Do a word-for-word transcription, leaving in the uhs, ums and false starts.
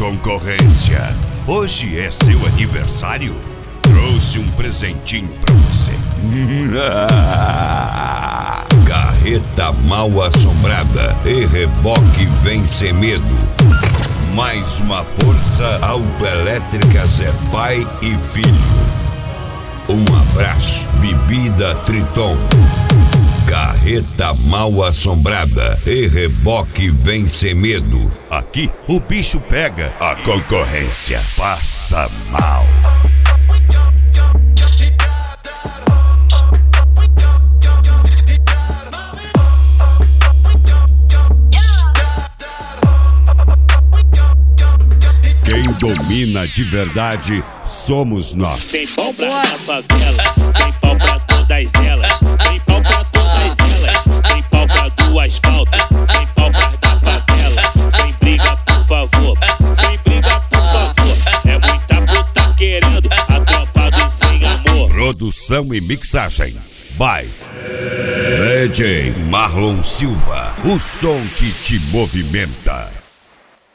concorrência, hoje é seu aniversário? Trouxe um presentinho pra você. Carreta mal assombrada e reboque vem sem medo. Mais uma força autoelétricas é pai e filho. Um abraço, bebida Triton. Carreta mal assombrada e reboque vem sem medo. Aqui o bicho pega, a concorrência passa mal. Quem domina de verdade somos nós. Tem pau pra na favela, tem pau pra todas elas, tem pau pra todas elas, tem pau pra do asfalto, tem pau pra da favela. Sem briga, por favor, sem briga, por favor. É muita puta querendo a tropa do sem amor. Produção e mixagem by D J Marlon Silva, o som que te movimenta.